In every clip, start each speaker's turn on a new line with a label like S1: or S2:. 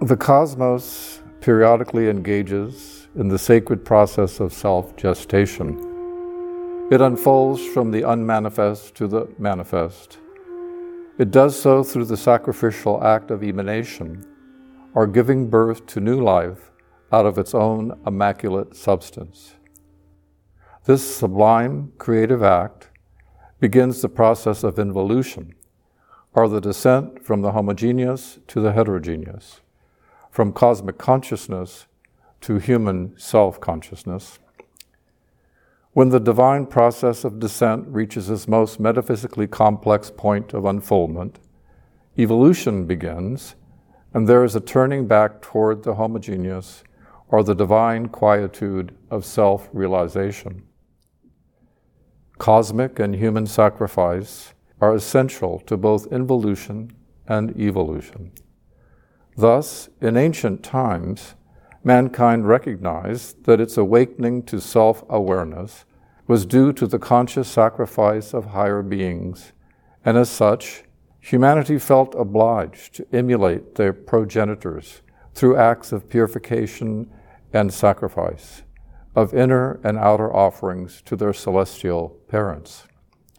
S1: The cosmos periodically engages in the sacred process of self-gestation. It unfolds from the unmanifest to the manifest. It does so through the sacrificial act of emanation, or giving birth to new life out of its own immaculate substance. This sublime creative act begins the process of involution, or the descent from the homogeneous to the heterogeneous, from cosmic consciousness to human self-consciousness. When the divine process of descent reaches its most metaphysically complex point of unfoldment, evolution begins, and there is a turning back toward the homogeneous or the divine quietude of self-realization. Cosmic and human sacrifice are essential to both involution and evolution. Thus, in ancient times, mankind recognized that its awakening to self-awareness was due to the conscious sacrifice of higher beings, and as such, humanity felt obliged to emulate their progenitors through acts of purification and sacrifice, of inner and outer offerings to their celestial parents.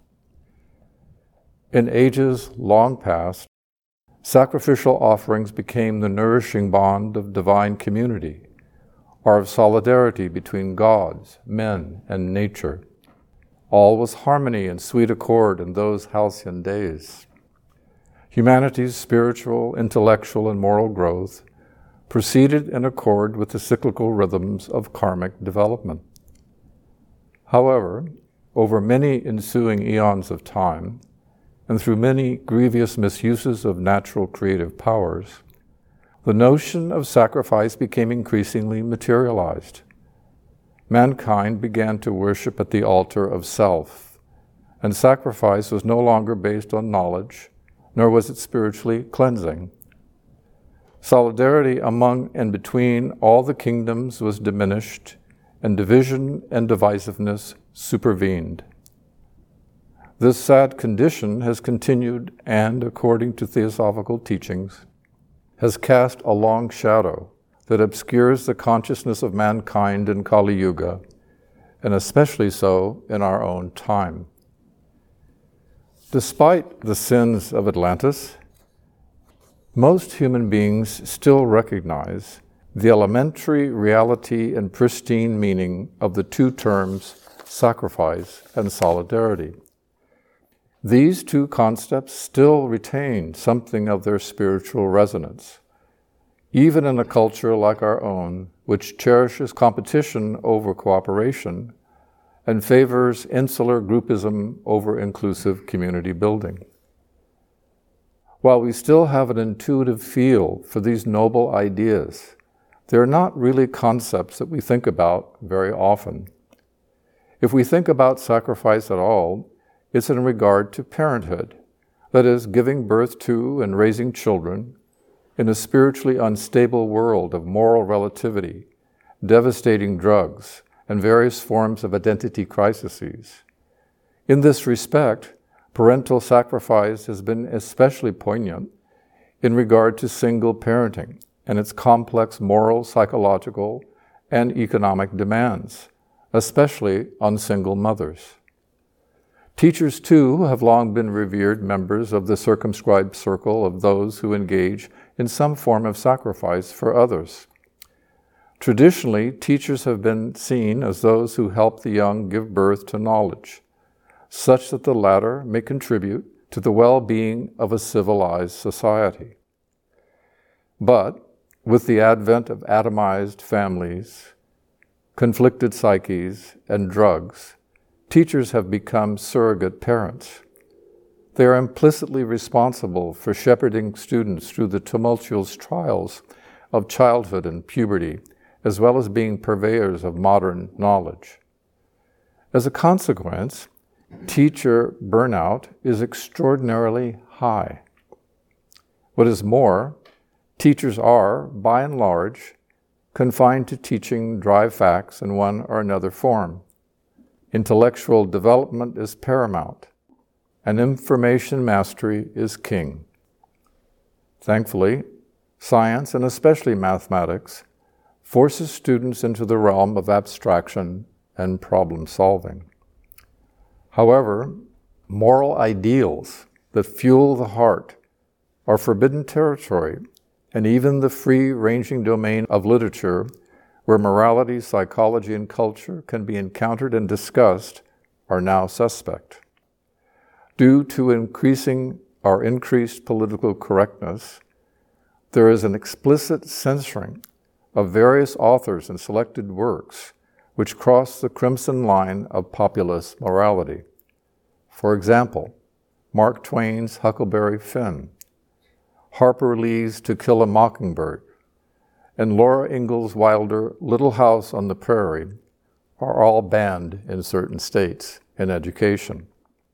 S1: In ages long past, sacrificial offerings became the nourishing bond of divine community, or of solidarity between gods, men, and nature. All was harmony and sweet accord in those halcyon days. Humanity's spiritual, intellectual, and moral growth proceeded in accord with the cyclical rhythms of karmic development. However, over many ensuing eons of time, and through many grievous misuses of natural creative powers, the notion of sacrifice became increasingly materialized. Mankind began to worship at the altar of self, and sacrifice was no longer based on knowledge, nor was it spiritually cleansing. Solidarity among and between all the kingdoms was diminished, and division and divisiveness supervened. This sad condition has continued and, according to theosophical teachings, has cast a long shadow that obscures the consciousness of mankind in Kali Yuga, and especially so in our own time. Despite the sins of Atlantis, most human beings still recognize the elementary reality and pristine meaning of the two terms sacrifice and solidarity. These two concepts still retain something of their spiritual resonance, even in a culture like our own, which cherishes competition over cooperation and favors insular groupism over inclusive community building. While we still have an intuitive feel for these noble ideas, they are not really concepts that we think about very often. If we think about sacrifice at all, it's in regard to parenthood, that is, giving birth to and raising children in a spiritually unstable world of moral relativity, devastating drugs, and various forms of identity crises. In this respect, parental sacrifice has been especially poignant in regard to single parenting and its complex moral, psychological, and economic demands, especially on single mothers. Teachers, too, have long been revered members of the circumscribed circle of those who engage in some form of sacrifice for others. Traditionally, teachers have been seen as those who help the young give birth to knowledge, such that the latter may contribute to the well-being of a civilized society. But with the advent of atomized families, conflicted psyches, and drugs, teachers have become surrogate parents. They are implicitly responsible for shepherding students through the tumultuous trials of childhood and puberty, as well as being purveyors of modern knowledge. As a consequence, teacher burnout is extraordinarily high. What is more, teachers are, by and large, confined to teaching dry facts in one or another form. Intellectual development is paramount, and information mastery is king. Thankfully, Science, and especially mathematics, forces students into the realm of abstraction and problem solving. However, moral ideals that fuel the heart are forbidden territory, and even the free-ranging domain of literature, where morality, psychology, and culture can be encountered and discussed, are now suspect. Due to our increased political correctness, there is an explicit censoring of various authors and selected works which cross the crimson line of populist morality. For example, Mark Twain's Huckleberry Finn, Harper Lee's To Kill a Mockingbird, and Laura Ingalls Wilder's Little House on the Prairie are all banned in certain states in education.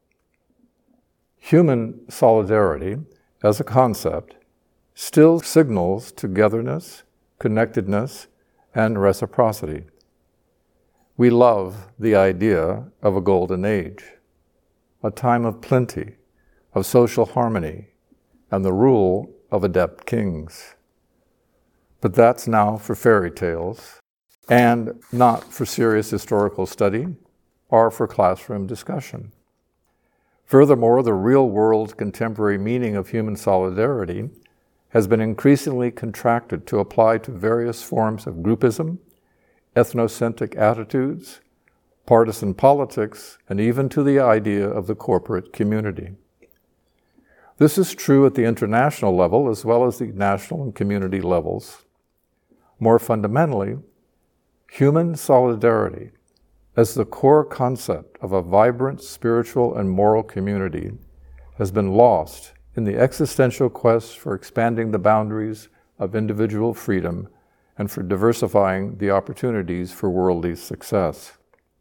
S1: Human solidarity, as a concept, still signals togetherness, connectedness, and reciprocity. We love the idea of a golden age, a time of plenty, of social harmony, and the rule of adept kings. But that's now for fairy tales, and not for serious historical study or for classroom discussion. Furthermore, the real-world contemporary meaning of human solidarity has been increasingly contracted to apply to various forms of groupism, ethnocentric attitudes, partisan politics, and even to the idea of the corporate community. This is true at the international level as well as the national and community levels. More fundamentally, human solidarity as the core concept of a vibrant spiritual and moral community has been lost in the existential quest for expanding the boundaries of individual freedom and for diversifying the opportunities for worldly success.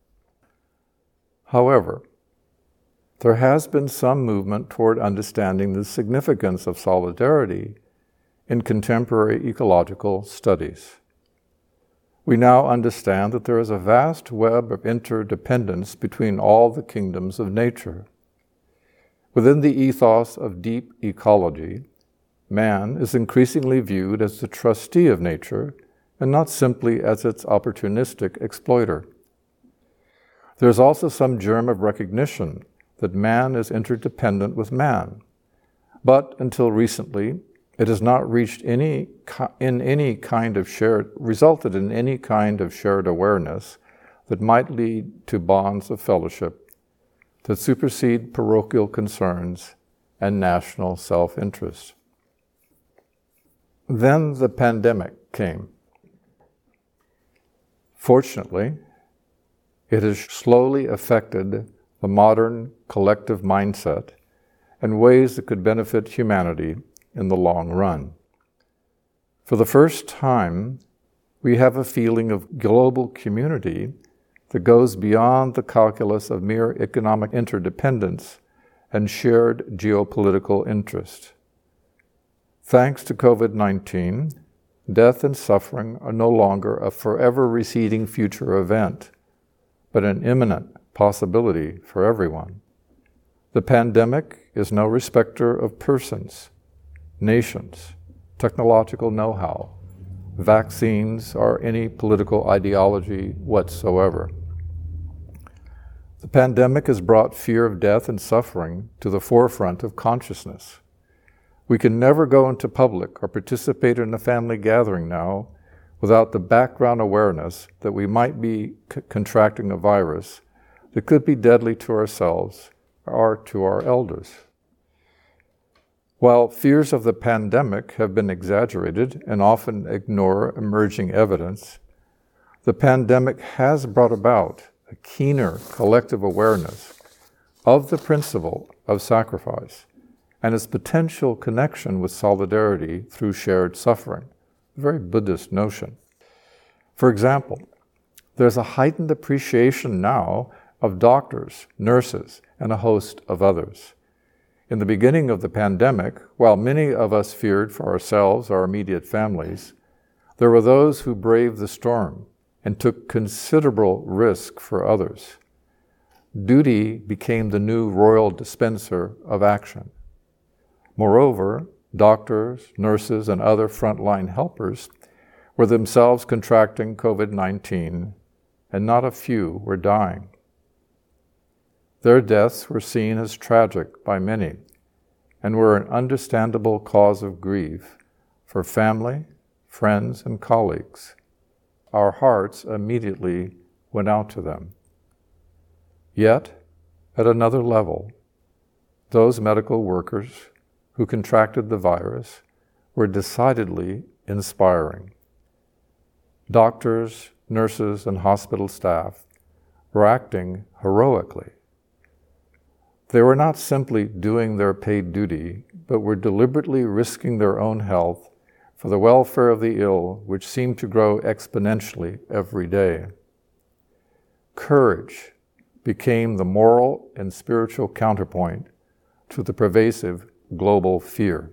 S1: However, there has been some movement toward understanding the significance of solidarity in contemporary ecological studies. We now understand that there is a vast web of interdependence between all the kingdoms of nature. Within the ethos of deep ecology, man is increasingly viewed as the trustee of nature and not simply as its opportunistic exploiter. There is also some germ of recognition that man is interdependent with man, but until recently, it has not resulted in any kind of shared awareness that might lead to bonds of fellowship that supersede parochial concerns and national self-interest. Then the pandemic came. Fortunately, it has slowly affected the modern collective mindset in ways that could benefit humanity in the long run. For the first time, we have a feeling of global community that goes beyond the calculus of mere economic interdependence and shared geopolitical interest. Thanks to COVID-19, death and suffering are no longer a forever receding future event, but an imminent possibility for everyone. The pandemic is no respecter of persons, nations, technological know-how, vaccines, or any political ideology whatsoever. The pandemic has brought fear of death and suffering to the forefront of consciousness. We can never go into public or participate in a family gathering now without the background awareness that we might be contracting a virus that could be deadly to ourselves or to our elders. While fears of the pandemic have been exaggerated and often ignore emerging evidence, the pandemic has brought about a keener collective awareness of the principle of sacrifice and its potential connection with solidarity through shared suffering, a very Buddhist notion. For example, there's a heightened appreciation now of doctors, nurses, and a host of others. In the beginning of the pandemic, while many of us feared for ourselves or our immediate families, there were those who braved the storm and took considerable risk for others. Duty became the new royal dispenser of action. Moreover, doctors, nurses, and other frontline helpers were themselves contracting COVID-19, and not a few were dying. Their deaths were seen as tragic by many and were an understandable cause of grief for family, friends, and colleagues. Our hearts immediately went out to them. Yet, at another level, those medical workers who contracted the virus were decidedly inspiring. Doctors, nurses, and hospital staff were acting heroically. They were not simply doing their paid duty, but were deliberately risking their own health for the welfare of the ill, which seemed to grow exponentially every day. Courage became the moral and spiritual counterpoint to the pervasive global fear.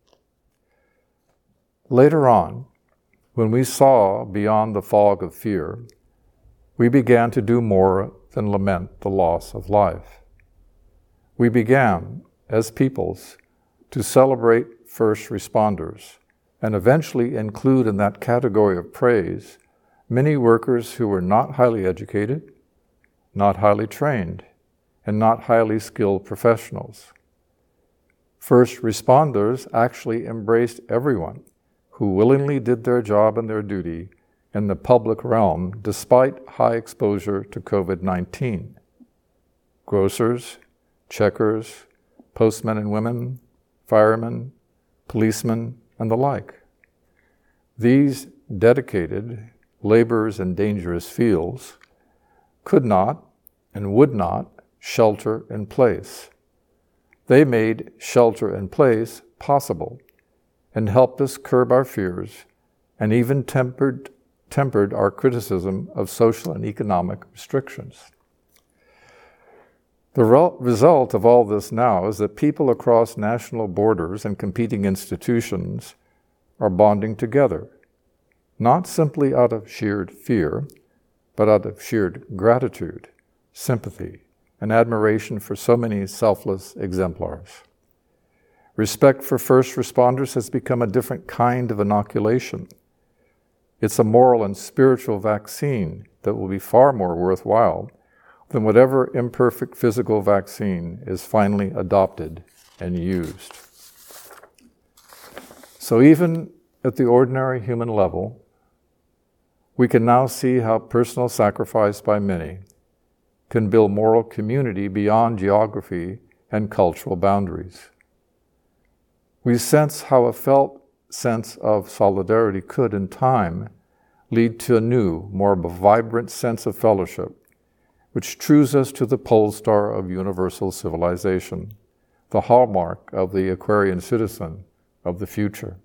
S1: Later on, when we saw beyond the fog of fear, we began to do more than lament the loss of life. We began, as peoples, to celebrate first responders and eventually include in that category of praise many workers who were not highly educated, not highly trained, and not highly skilled professionals. First responders actually embraced everyone who willingly did their job and their duty in the public realm despite high exposure to COVID-19. Grocers, checkers, postmen and women, firemen, policemen, and the like. These dedicated laborers in dangerous fields could not and would not shelter in place. They made shelter in place possible and helped us curb our fears and even tempered our criticism of social and economic restrictions. The result of all this now is that people across national borders and competing institutions are bonding together, not simply out of sheer fear, but out of sheer gratitude, sympathy, and admiration for so many selfless exemplars. Respect for first responders has become a different kind of inoculation. It's a moral and spiritual vaccine that will be far more worthwhile than whatever imperfect physical vaccine is finally adopted and used. So even at the ordinary human level, we can now see how personal sacrifice by many can build moral community beyond geography and cultural boundaries. We sense how a felt sense of solidarity could, in time, lead to a new, more vibrant sense of fellowship, which trues us to the pole star of universal civilization, the hallmark of the Aquarian citizen of the future.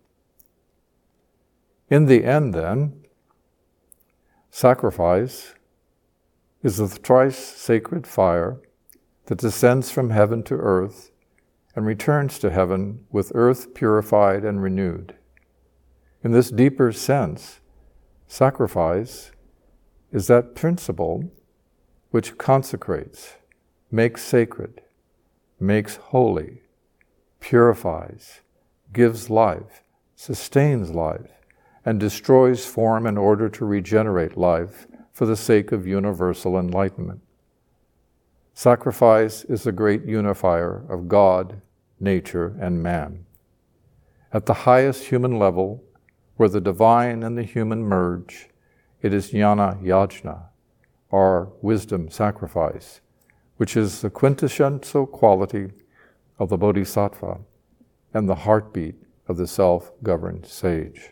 S1: In the end, then, sacrifice is the thrice sacred fire that descends from heaven to earth and returns to heaven with earth purified and renewed. In this deeper sense, sacrifice is that principle which consecrates, makes sacred, makes holy, purifies, gives life, sustains life, and destroys form in order to regenerate life for the sake of universal enlightenment. Sacrifice is the great unifier of God, nature, and man. At the highest human level, where the divine and the human merge, it is jnana yajna, or wisdom sacrifice, which is the quintessential quality of the bodhisattva and the heartbeat of the self-governed sage.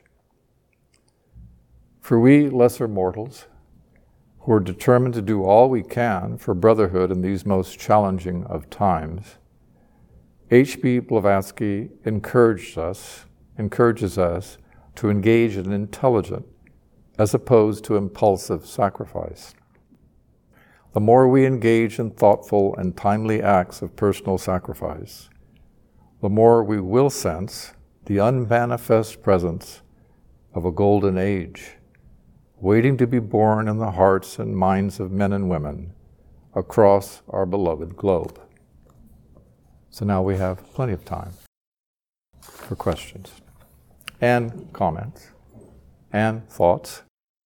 S1: For we lesser mortals, who are determined to do all we can for brotherhood in these most challenging of times, H.P. Blavatsky encourages us to engage in intelligent, as opposed to impulsive sacrifice. The more we engage in thoughtful and timely acts of personal sacrifice, the more we will sense the unmanifest presence of a golden age, waiting to be born in the hearts and minds of men and women across our beloved globe. So now we have plenty of time. for questions and comments and thoughts.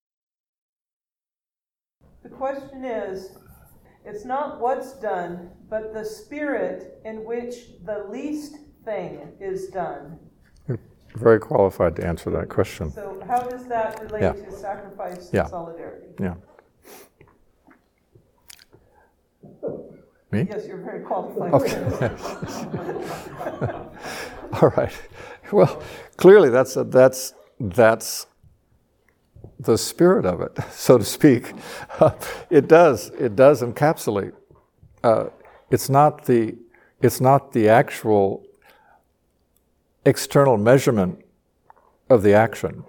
S2: The question is, it's not what's done, but the spirit in which the least thing is done.
S1: You're very qualified to answer that question.
S2: So how does that relate to sacrifice and solidarity?
S1: Yeah. Me?
S2: Yes, you're very qualified.
S1: Okay. All right. Well, clearly that's the spirit of it, so to speak. It does encapsulate. It's not the actual external measurement of the action,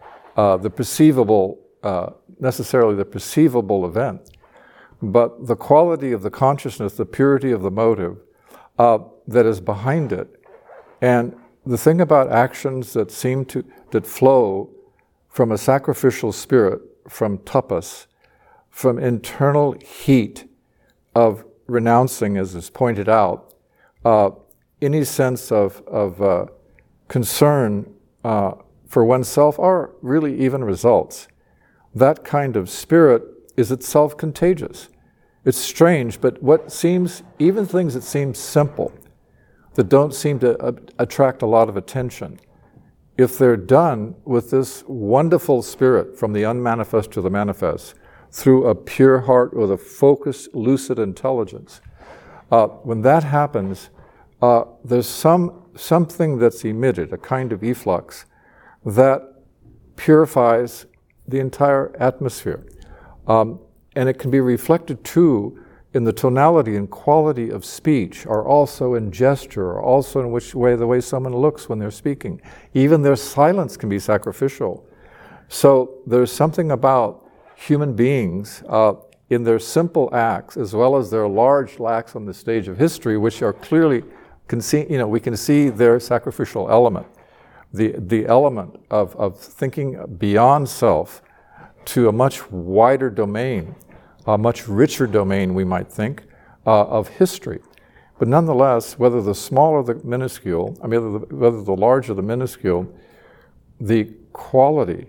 S1: necessarily the perceivable event, but the quality of the consciousness, the purity of the motive that is behind it. And the thing about actions that flow from a sacrificial spirit, from tapas, from internal heat of renouncing, as is pointed out, any sense of concern for oneself, or really even results. That kind of spirit is itself contagious. It's strange, but even things that seem simple, that don't seem to attract a lot of attention, if they're done with this wonderful spirit from the unmanifest to the manifest, through a pure heart with a focused, lucid intelligence, when that happens, there's something that's emitted, a kind of efflux, that purifies the entire atmosphere. And it can be reflected too in the tonality and quality of speech, or also in gesture, or also in the way someone looks when they're speaking. Even their silence can be sacrificial. So there's something about human beings in their simple acts, as well as their large acts on the stage of history, which are clearly, we can see their sacrificial element, the element of thinking beyond self to a much wider domain, a much richer domain, we might think, of history. But nonetheless, whether the small or the minuscule, whether the large or the minuscule, the quality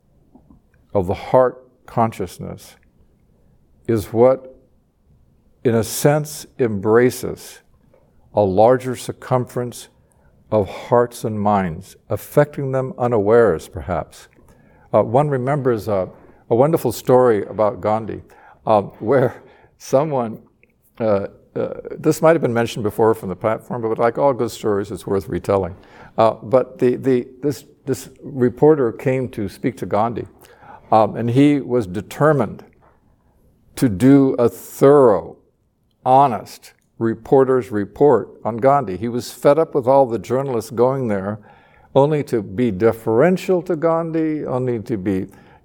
S1: of the heart consciousness is what, in a sense, embraces a larger circumference of hearts and minds, affecting them unawares, perhaps. One remembers a wonderful story about Gandhi, where someone, this might have been mentioned before from the platform, but like all good stories, it's worth retelling. But this reporter came to speak to Gandhi, and he was determined to do a thorough, honest reporter's report on Gandhi. He was fed up with all the journalists going there, only to be deferential to Gandhi, only to be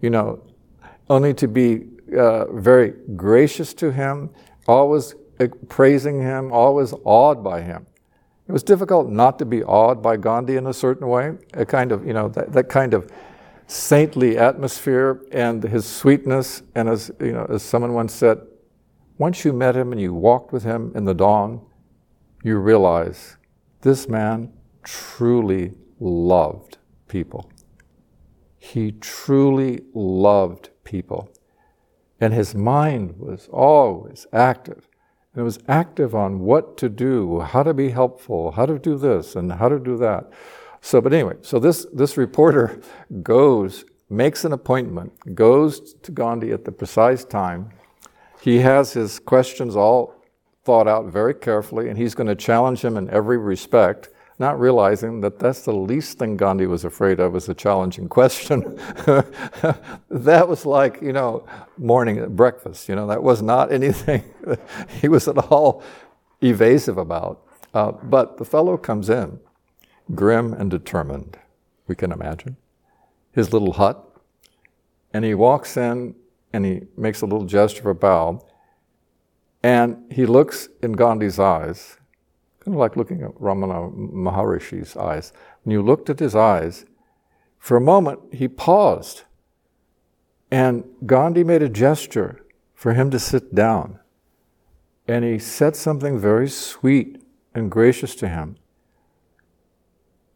S1: very gracious to him, always praising him, always awed by him. It was difficult not to be awed by Gandhi in a certain way, a kind of, that kind of saintly atmosphere and his sweetness. And as someone once said, once you met him and you walked with him in the dawn, you realize this man truly loved people. He truly loved people. And his mind was always active. And it was active on what to do, how to be helpful, how to do this and how to do that. So this reporter makes an appointment, goes to Gandhi at the precise time. He has his questions all thought out very carefully, and he's going to challenge him in every respect, not realizing that that's the least thing Gandhi was afraid of, was a challenging question. That was like, morning breakfast. That was not anything he was at all evasive about. But the fellow comes in, grim and determined, we can imagine, his little hut, and he walks in and he makes a little gesture of a bow, and he looks in Gandhi's eyes, kind of like looking at Ramana Maharishi's eyes. When you looked at his eyes, for a moment he paused, and Gandhi made a gesture for him to sit down, and he said something very sweet and gracious to him.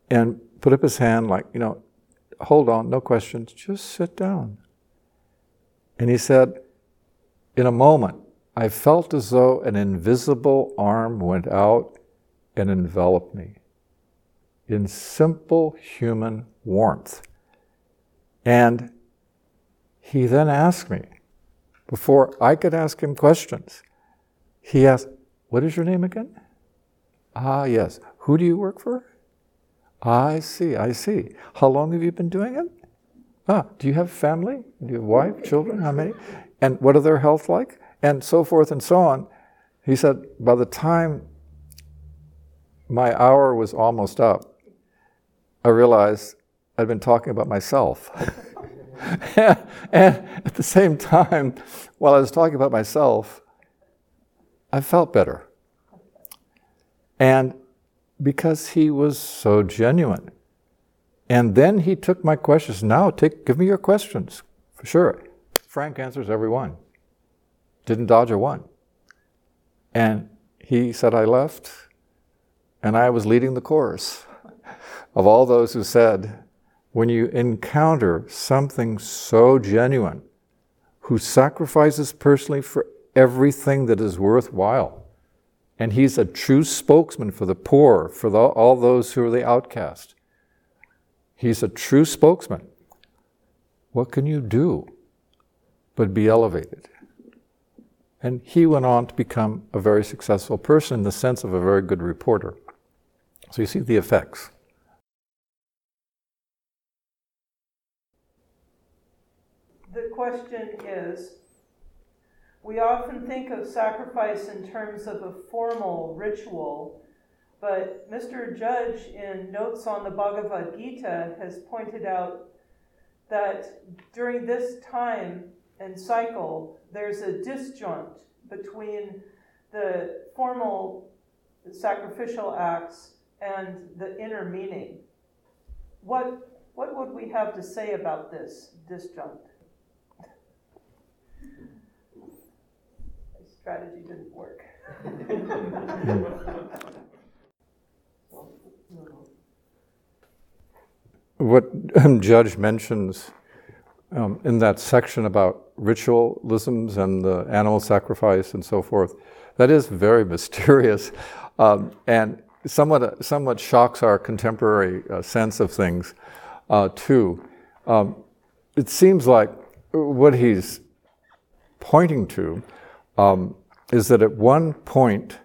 S1: and put up his hand like, hold on, no questions, just sit down. And he said, in a moment, I felt as though an invisible arm went out and enveloped me in simple human warmth. And he then asked me, before I could ask him questions, he asked, what is your name again? Ah, yes. Who do you work for? I see. How long have you been doing it? Do you have family? Do you have wife, children? How many? And what are their health like? And so forth and so on. He said, by the time my hour was almost up, I realized I'd been talking about myself. And at the same time, while I was talking about myself, I felt better. And because he was so genuine. And then he took my questions. Now, give me your questions, for sure. Frank answers every one. Didn't dodge a one. And he said I left, and I was leading the chorus of all those who said, when you encounter something so genuine, who sacrifices personally for everything that is worthwhile, and he's a true spokesman for the poor, for all those who are the outcast. He's a true spokesman. What can you do but be elevated? And he went on to become a very successful person in the sense of a very good reporter. So you see the effects.
S2: The question is, we often think of sacrifice in terms of a formal ritual, but Mr. Judge, in Notes on the Bhagavad Gita, has pointed out that during this time and cycle, there's a disjunct between the formal sacrificial acts and the inner meaning. What would we have to say about this disjunct? Strategy didn't work.
S1: What Judge mentions in that section about ritualisms and the animal sacrifice and so forth, that is very mysterious and somewhat shocks our contemporary sense of things too. It seems like what he's pointing to is that at one point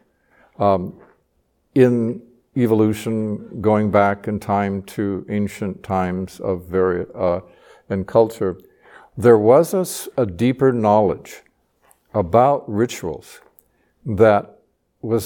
S1: in evolution, going back in time to ancient times of and culture, there was a deeper knowledge about rituals that was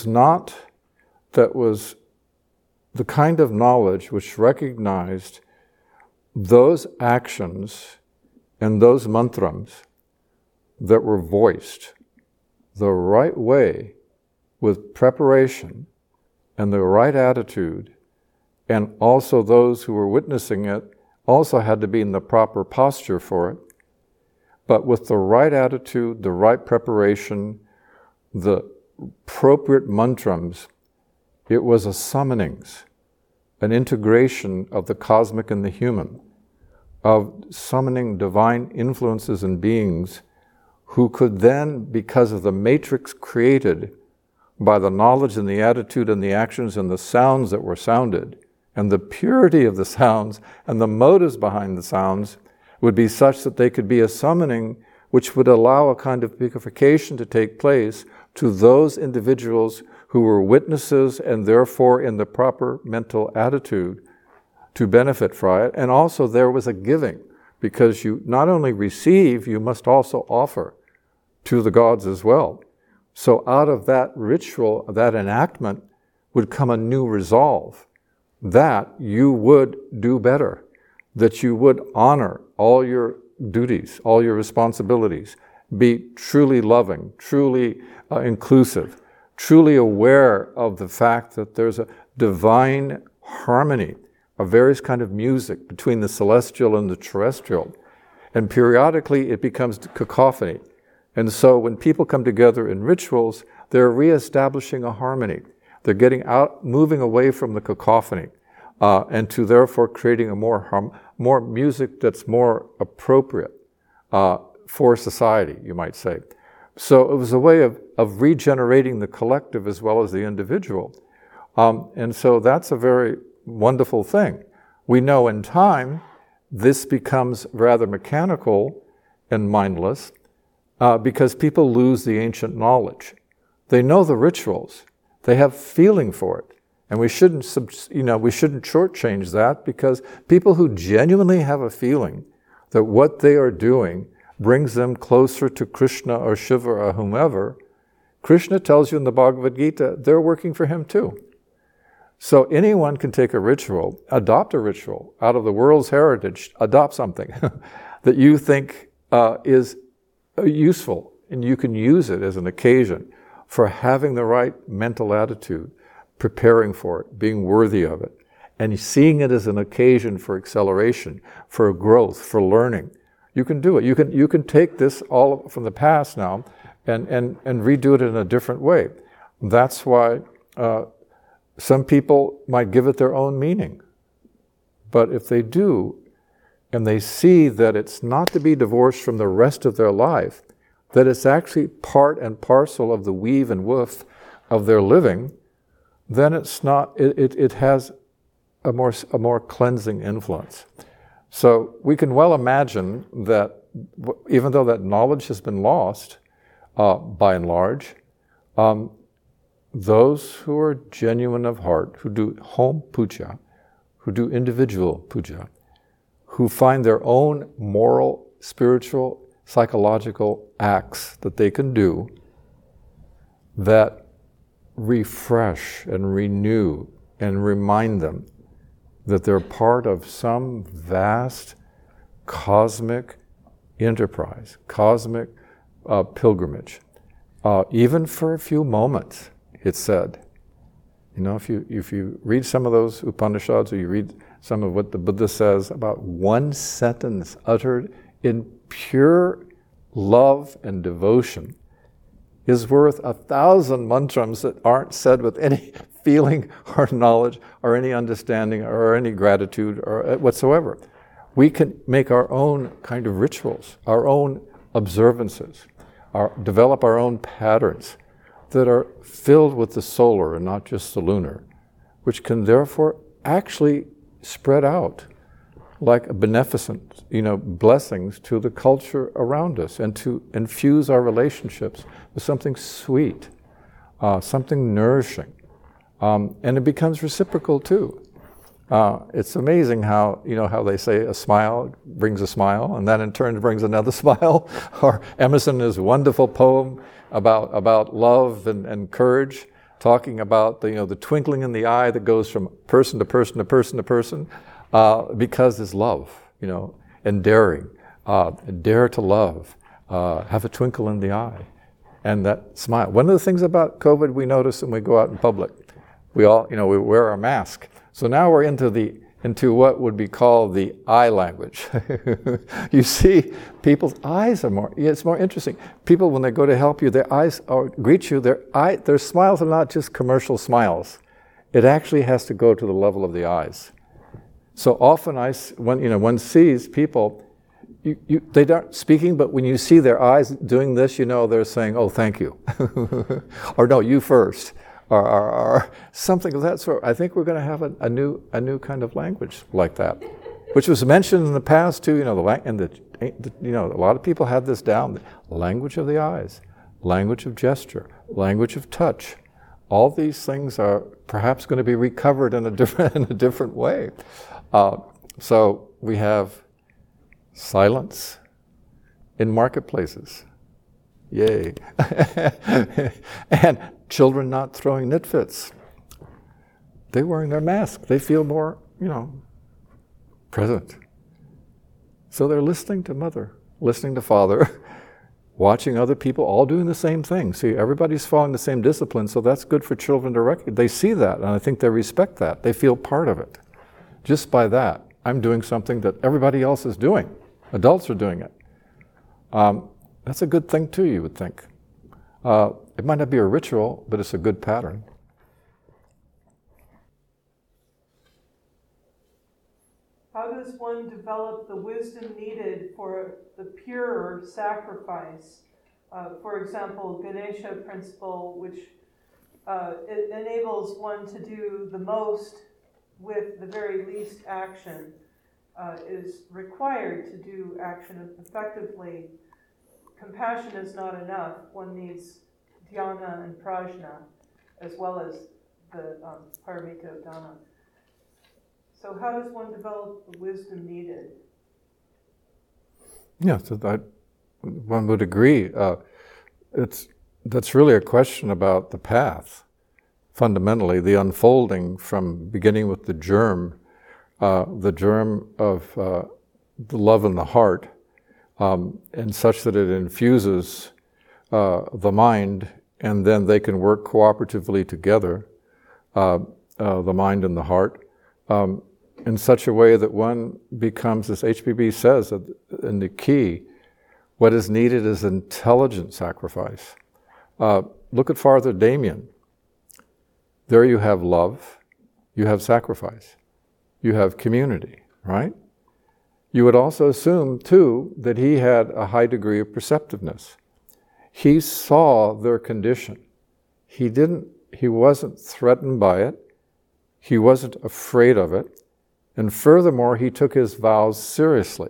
S1: the kind of knowledge which recognized those actions and those mantrams that were voiced the right way with preparation and the right attitude, and also those who were witnessing it also had to be in the proper posture for it, but with the right attitude, the right preparation, the appropriate mantrams, it was a summonings, an integration of the cosmic and the human, of summoning divine influences and beings who could then, because of the matrix created by the knowledge and the attitude and the actions and the sounds that were sounded, and the purity of the sounds and the motives behind the sounds, would be such that they could be a summoning which would allow a kind of purification to take place to those individuals who were witnesses and therefore in the proper mental attitude to benefit from it. And also there was a giving, because you not only receive, you must also offer to the gods as well. So out of that ritual, that enactment, would come a new resolve that you would do better, that you would honor all your duties, all your responsibilities, be truly loving, truly inclusive, truly aware of the fact that there's a divine harmony, a various kind of music between the celestial and the terrestrial. And periodically it becomes cacophony. And so when people come together in rituals, they're reestablishing a harmony. They're getting out, moving away from the cacophony. and to therefore creating a more music that's more appropriate for society, you might say. So it was a way of regenerating the collective as well as the individual. And so that's a very wonderful thing. We know in time this becomes rather mechanical and mindless because people lose the ancient knowledge. They know the rituals. They have feeling for it. And we shouldn't shortchange that, because people who genuinely have a feeling that what they are doing brings them closer to Krishna or Shiva or whomever, Krishna tells you in the Bhagavad Gita, they're working for him too. So anyone can take a ritual, adopt a ritual out of the world's heritage, adopt something that you think is useful, and you can use it as an occasion for having the right mental attitude, preparing for it, being worthy of it, and seeing it as an occasion for acceleration, for growth, for learning. You can do it. You can take this all from the past now and redo it in a different way. That's why some people might give it their own meaning. But if they do, and they see that it's not to be divorced from the rest of their life, that it's actually part and parcel of the weave and woof of their living, then it's not. It has a more cleansing influence. So we can well imagine that even though that knowledge has been lost, by and large, those who are genuine of heart, who do home puja, who do individual puja, who find their own moral, spiritual, psychological acts that they can do that refresh and renew and remind them that they're part of some vast cosmic enterprise, cosmic pilgrimage. Even for a few moments, it's said. You know, if you read some of those Upanishads, or you read some of what the Buddha says about one sentence uttered in pure love and devotion, is worth 1,000 mantrams that aren't said with any feeling or knowledge or any understanding or any gratitude or whatsoever. We can make our own kind of rituals, our own observances, develop our own patterns that are filled with the solar and not just the lunar, which can therefore actually spread out like a beneficent, blessings to the culture around us, and to infuse our relationships with something sweet, something nourishing. And it becomes reciprocal too. It's amazing how they say a smile brings a smile, and that in turn brings another smile. Or Emerson's wonderful poem about love and courage, talking about the twinkling in the eye that goes from person to person to person to person, because it's love, and daring, dare to love, have a twinkle in the eye, and that smile. One of the things about COVID we notice when we go out in public, we all, we wear our mask. So now we're into what would be called the eye language. You see, people's eyes are it's more interesting. People, when they go to help you, their eyes or greet you, their smiles are not just commercial smiles. It actually has to go to the level of the eyes. So often one sees people, they aren't speaking, but when you see their eyes doing this, they're saying, "Oh, thank you," or "No, you first." Or something of that sort. I think we're going to have a new kind of language like that, which was mentioned in the past too. A lot of people had this down: the language of the eyes, language of gesture, language of touch. All these things are perhaps going to be recovered in a different way. So we have silence in marketplaces. Yay. And children not throwing knit fits. They're wearing their mask. They feel more, present. So they're listening to mother, listening to father, watching other people all doing the same thing. See, everybody's following the same discipline, so that's good for children to recognize. They see that, and I think they respect that. They feel part of it. Just by that, I'm doing something that everybody else is doing. Adults are doing it. That's a good thing too, you would think. It might not be a ritual, but it's a good pattern.
S2: does one develop the wisdom needed for the purer sacrifice? For example, Ganesha principle, which it enables one to do the most with the very least action, is required to do action effectively. Compassion is not enough. One needs dhyana and prajna, as well as the paramita of dana. So how does one develop the wisdom needed?
S1: Yeah, so one would agree. That's really a question about the path. Fundamentally, the unfolding from beginning with the germ of the love in the heart, and such that it infuses the mind, and then they can work cooperatively together, the mind and the heart, in such a way that one becomes, as HPB says in the key, what is needed is intelligent sacrifice. Look at Father Damien. There you have love, you have sacrifice, you have community, right? You would also assume, too, that he had a high degree of perceptiveness. He saw their condition. He wasn't threatened by it. He wasn't afraid of it. And furthermore, he took his vows seriously.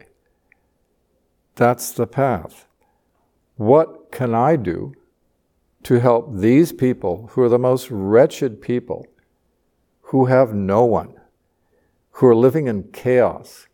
S1: That's the path. What can I do to help these people who are the most wretched people, who have no one, who are living in chaos,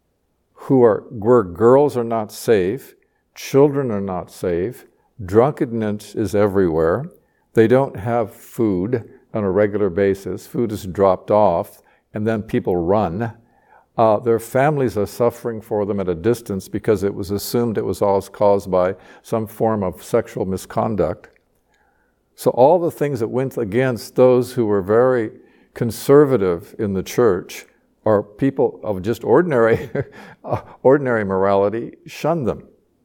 S1: where girls are not safe, children are not safe, drunkenness is everywhere, they don't have food on a regular basis, food is dropped off, and then people run. Their families are suffering for them at a distance because it was assumed it was all caused by some form of sexual misconduct. So all the things that went against those who were very conservative in the church, or people of just ordinary morality, shunned them.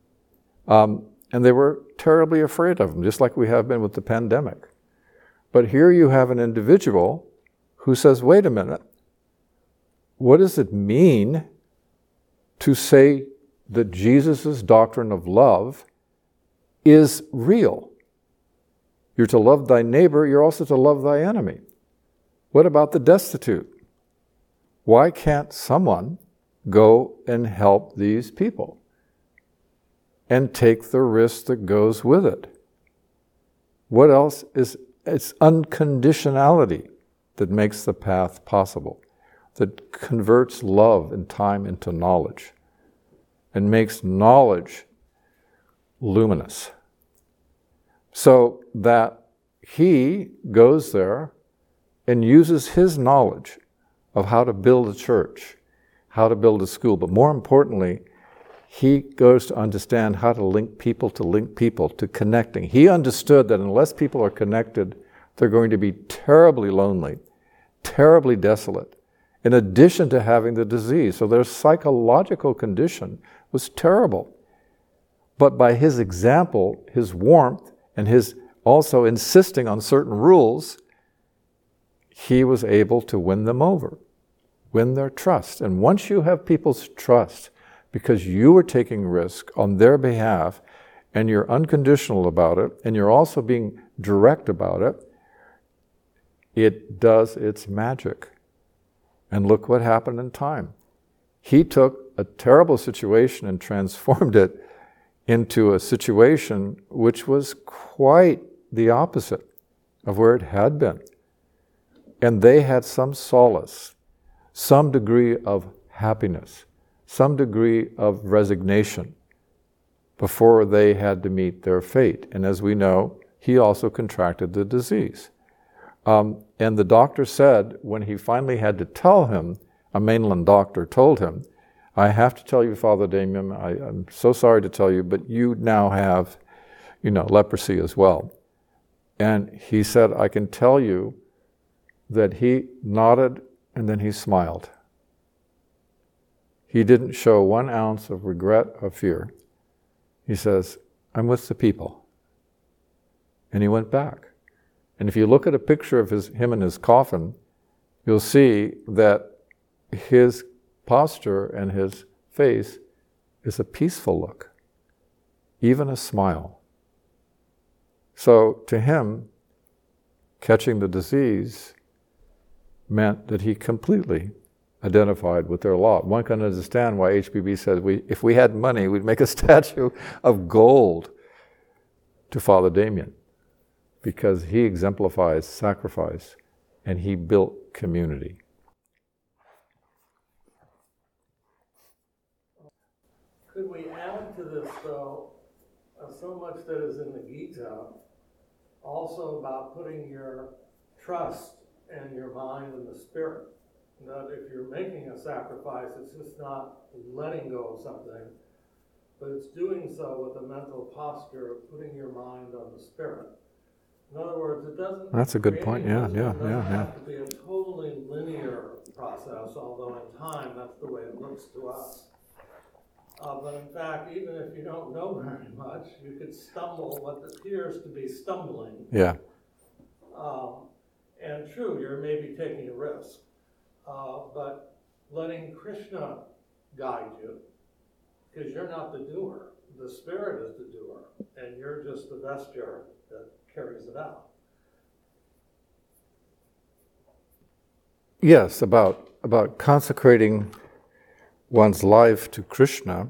S1: And they were terribly afraid of them, just like we have been with the pandemic. But here you have an individual who says, wait a minute, what does it mean to say that Jesus' doctrine of love is real? You're to love thy neighbor, you're also to love thy enemy. What about the destitute? Why can't someone go and help these people and take the risk that goes with it? What else is, it's unconditionality that makes the path possible, that converts love and time into knowledge and makes knowledge luminous. So that he goes there and uses his knowledge of how to build a church, how to build a school, but more importantly, he goes to understand how to link people, to connecting. He understood that unless people are connected, they're going to be terribly lonely, terribly desolate, in addition to having the disease. So their psychological condition was terrible. But by his example, his warmth, and his also insisting on certain rules, he was able to win them over, win their trust. And once you have people's trust, because you are taking risk on their behalf, and you're unconditional about it, and you're also being direct about it, it does its magic. And look what happened in time. He took a terrible situation and transformed it into a situation which was quite the opposite of where it had been. And they had some solace, some degree of happiness, some degree of resignation before they had to meet their fate. And as we know, he also contracted the disease. And the doctor said, when he finally had to tell him, a mainland doctor told him, I have to tell you, Father Damien, I'm so sorry to tell you, but you now have, leprosy as well. And he said, I can tell you that he nodded and then he smiled. He didn't show 1 ounce of regret or fear. He says, I'm with the people. And he went back. And if you look at a picture of him in his coffin, you'll see that his posture and his face is a peaceful look, even a smile. So to him, catching the disease meant that he completely identified with their lot. One can understand why HPB says if we had money, we'd make a statue of gold to Father Damien, because he exemplifies sacrifice and he built community.
S3: Could we add to this, though, so much that is in the Gita, also about putting your trust and your mind in the spirit? That if you're making a sacrifice, it's just not letting go of something, but it's doing so with a mental posture of putting your mind on the spirit. In other words, it doesn't.
S1: That's a good point. Yeah.
S3: have to be a totally linear process, although in time that's the way it looks to us. But in fact, even if you don't know very much, you could stumble what appears to be stumbling.
S1: Yeah.
S3: And true, you're maybe taking a risk. But letting Krishna guide you, because you're not the doer. The Spirit is the doer, and you're just the vesture that carries it out.
S1: Yes, about consecrating one's life to Krishna.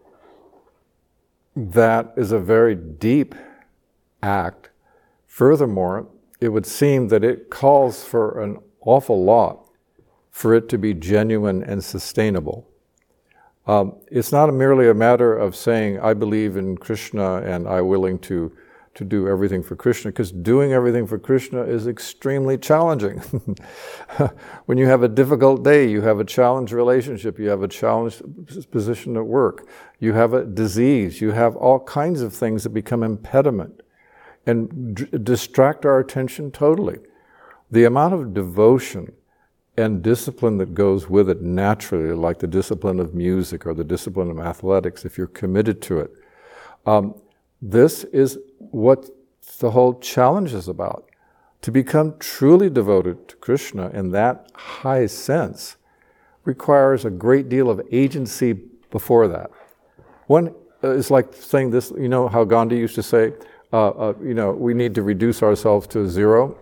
S1: That is a very deep act. Furthermore, it would seem that it calls for an awful lot for it to be genuine and sustainable. It's not merely a matter of saying, I believe in Krishna and I'm willing to do everything for Krishna, because doing everything for Krishna is extremely challenging. When you have a difficult day, you have a challenged relationship, you have a challenged position at work, you have a disease, you have all kinds of things that become impediment and distract our attention totally. The amount of devotion and discipline that goes with it naturally, like the discipline of music or the discipline of athletics, if you're committed to it, this is what the whole challenge is about. To become truly devoted to Krishna in that high sense requires a great deal of agency before that. One is like saying this, you know how Gandhi used to say, we need to reduce ourselves to zero.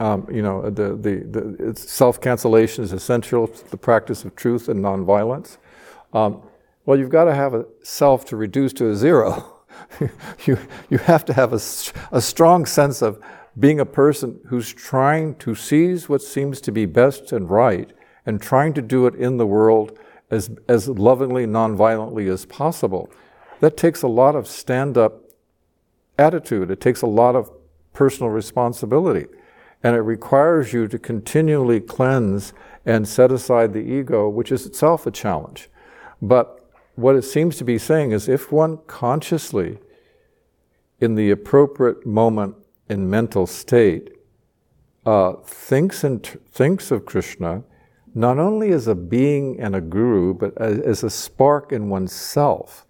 S1: Self-cancellation is essential to the practice of truth and nonviolence. Well, you've got to have a self to reduce to a zero. You have to have a strong sense of being a person who's trying to seize what seems to be best and right and trying to do it in the world as lovingly, non-violently as possible. That takes a lot of stand-up attitude. It takes a lot of personal responsibility. And it requires you to continually cleanse and set aside the ego, which is itself a challenge. But what it seems to be saying is if one consciously, in the appropriate moment and mental state, thinks of Krishna not only as a being and a guru, but as a spark in oneself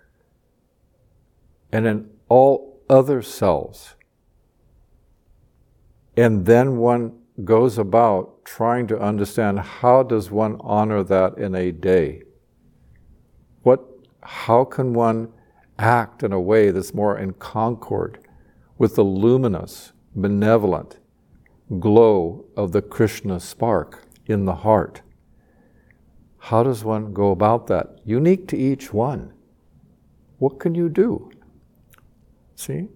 S1: and in all other selves. And then one goes about trying to understand how does one honor that in a day? How can one act in a way that's more in concord with the luminous, benevolent glow of the Krishna spark in the heart? How does one go about that? Unique to each one. What can you do? See?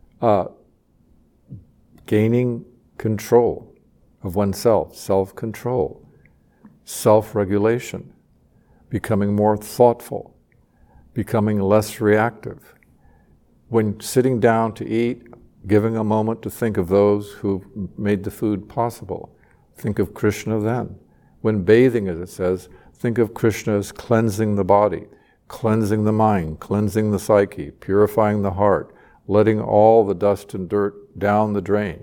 S1: Gaining control of oneself, self-control, self-regulation, becoming more thoughtful, becoming less reactive. When sitting down to eat, giving a moment to think of those who've made the food possible. Think of Krishna then. When bathing, as it says, think of Krishna as cleansing the body, cleansing the mind, cleansing the psyche, purifying the heart, letting all the dust and dirt down the drain.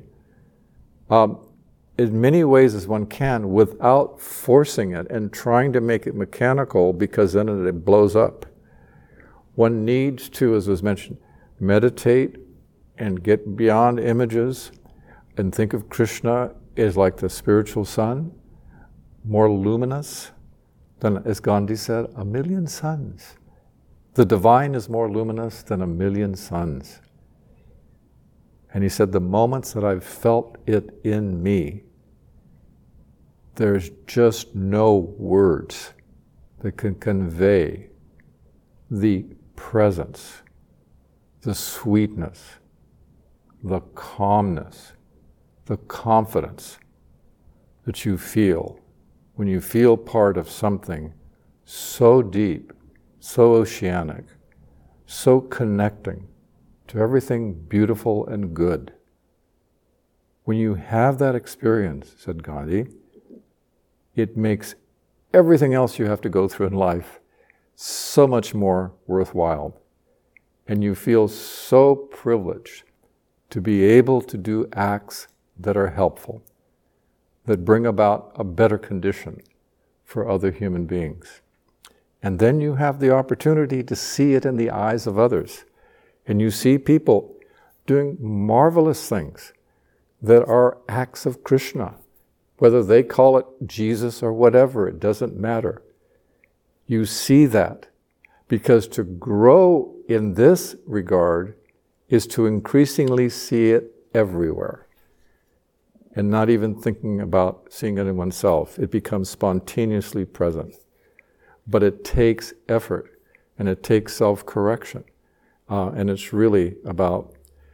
S1: In many ways as one can, without forcing it and trying to make it mechanical, because then it blows up. One needs to, as was mentioned, meditate and get beyond images and think of Krishna as like the spiritual sun, more luminous, than, as Gandhi said, 1,000,000 suns. The divine is more luminous than 1,000,000 suns. And he said, the moments that I've felt it in me, there's just no words that can convey the presence, the sweetness, the calmness, the confidence that you feel when you feel part of something so deep, so oceanic, so connecting to everything beautiful and good. When you have that experience, said Gandhi, it makes everything else you have to go through in life so much more worthwhile. And you feel so privileged to be able to do acts that are helpful, that bring about a better condition for other human beings. And then you have the opportunity to see it in the eyes of others. And you see people doing marvelous things that are acts of Krishna. Whether they call it Jesus or whatever, it doesn't matter. You see that, because to grow in this regard is to increasingly see it everywhere. And not even thinking about seeing it in oneself. It becomes spontaneously present. But it takes effort, and it takes self-correction. And it's really about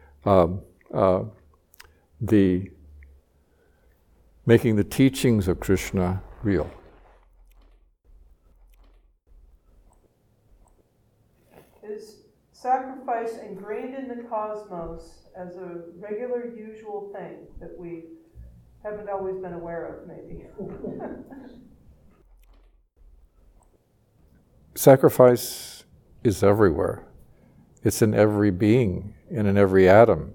S1: making the teachings of Krishna real.
S2: Is sacrifice ingrained in the cosmos as a regular, usual thing that we haven't always been aware of, maybe?
S1: Sacrifice is everywhere. It's in every being and in every atom.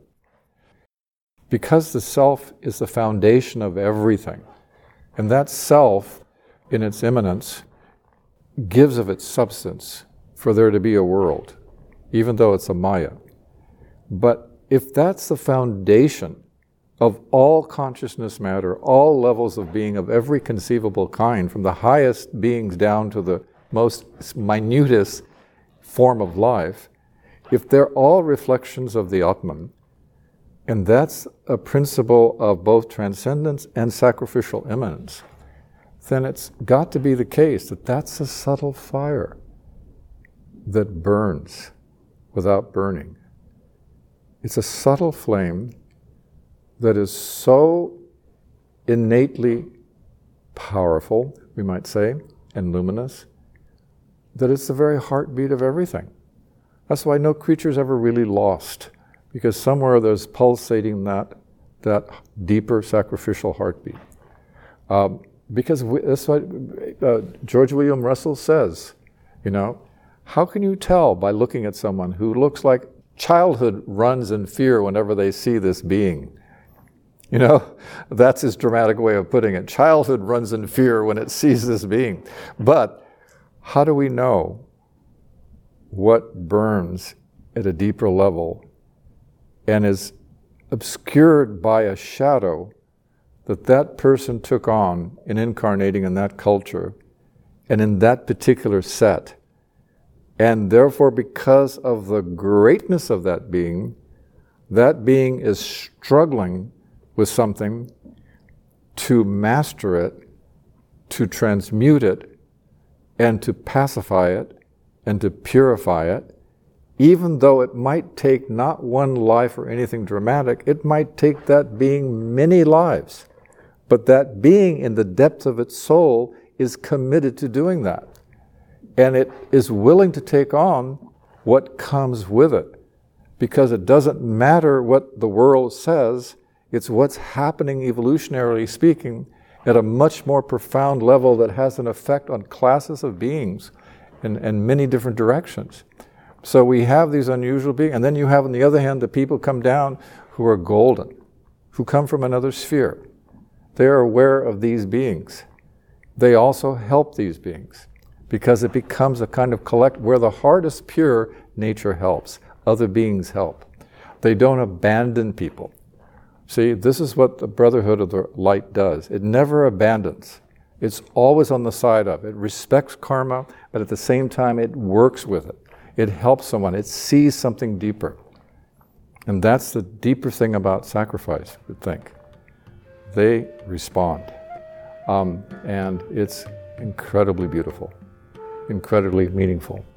S1: Because the self is the foundation of everything, and that self, in its immanence, gives of its substance for there to be a world, even though it's a Maya. But if that's the foundation of all consciousness matter, all levels of being of every conceivable kind, from the highest beings down to the most minutest form of life, if they're all reflections of the Atman, and that's a principle of both transcendence and sacrificial immanence, then it's got to be the case that that's a subtle fire that burns without burning. It's a subtle flame that is so innately powerful, we might say, and luminous, that it's the very heartbeat of everything. That's why no creature's ever really lost, because somewhere there's pulsating that deeper sacrificial heartbeat. Because that's what George William Russell says, how can you tell by looking at someone who looks like childhood runs in fear whenever they see this being? That's his dramatic way of putting it. Childhood runs in fear when it sees this being. But how do we know what burns at a deeper level and is obscured by a shadow that person took on in incarnating in that culture and in that particular set? And therefore, because of the greatness of that being is struggling with something to master it, to transmute it, and to pacify it, and to purify it, even though it might take not one life or anything dramatic, it might take that being many lives. But that being, in the depth of its soul, is committed to doing that. And it is willing to take on what comes with it. Because it doesn't matter what the world says, it's what's happening evolutionarily speaking at a much more profound level that has an effect on classes of beings in many different directions. So we have these unusual beings, and then you have on the other hand the people come down who are golden, who come from another sphere. They are aware of these beings. They also help these beings, because it becomes a kind of where the heart is pure, nature helps, other beings help. They don't abandon people. See, this is what the Brotherhood of the Light does. It never abandons. It's always on the side of. It respects karma, but at the same time it works with it. It helps someone. It sees something deeper. And that's the deeper thing about sacrifice, I would think. They respond. And it's incredibly beautiful, incredibly meaningful.